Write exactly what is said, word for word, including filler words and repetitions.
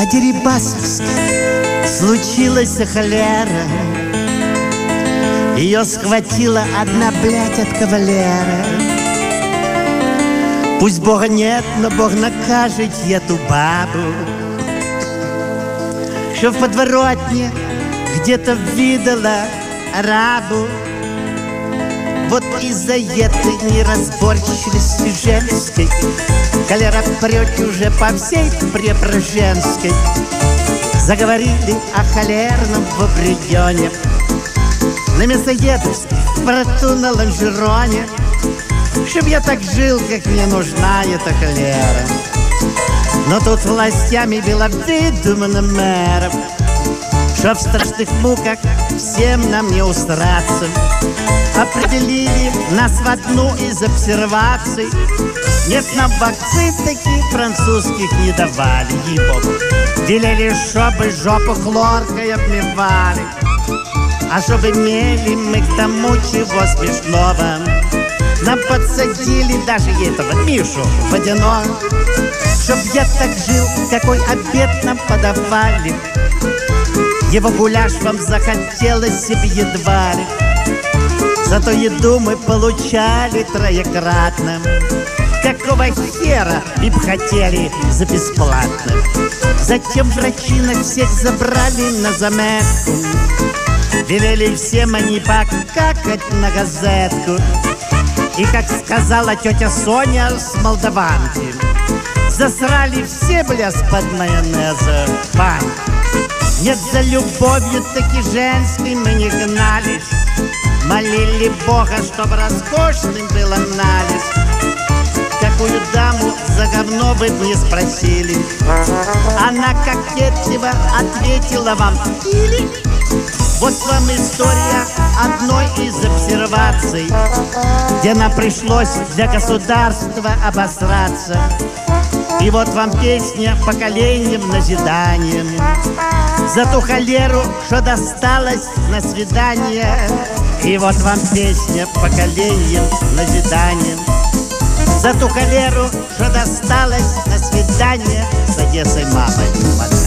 На Дерибасовской случилась холера. Ее схватила одна, блядь, от кавалера. Пусть Бога нет, но Бог накажет эту бабу, что в подворотне где-то видела арабу. Вот из-за этой неразборчивости женской холера прет уже по всей Преображенской. Заговорили о холерном в регионе. На мясоедовской, в порту на лонжероне, чтоб я так жил, как мне нужна эта холера. Но тут властями было выдумано мэров, что в страшных муках всем нам не устроиться. Определили нас в одну из обсерваций. Нет, нам вакцин таких французских не давали, ей-богу. Велели, чтобы жопу хлоркой обмывали. А чтобы имели мы к тому чего смешного, нам подсадили даже этого Мишу Водяного. Чтоб я так жил, какой обед нам подавали, его гуляш вам захотелось себе едва ли. Зато еду мы получали троекратно. Какого хера вы б хотели за бесплатно? Затем врачи на всех забрали на заметку. Велели всем они покакать на газетку. И, как сказала тетя Соня с Молдаванки, засрали все, бля, с-под майонеза пань. Нет, за любовью таки женской мы не гнались. Молили Бога, чтоб роскошным был анализ. Какую даму за говно вы б не спросили, она кокетливо ответила вам: или. Вот вам история одной из обсерваций, где нам пришлось для государства обосраться. И вот вам песня поколением назиданием за ту холеру, что досталась на свидание. И вот вам песня поколением назиданием за ту холеру, что досталась на свидание с Одессой мамой.